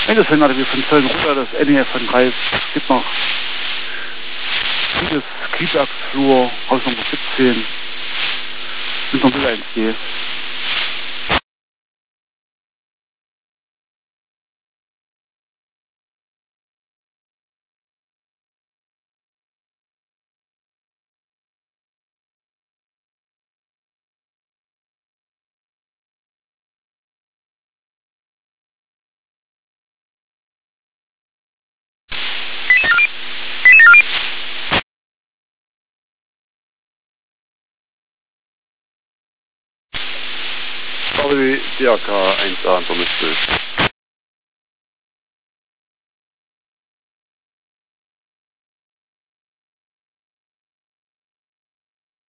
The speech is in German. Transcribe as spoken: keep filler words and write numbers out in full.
Endesfänger hatte wir von Zöllenrudder, das N E F von Kreis. Es gibt noch dieses Kiesachsflur, Haus Nummer siebzehn, mit noch eins G. D R K eins A in Vermittel.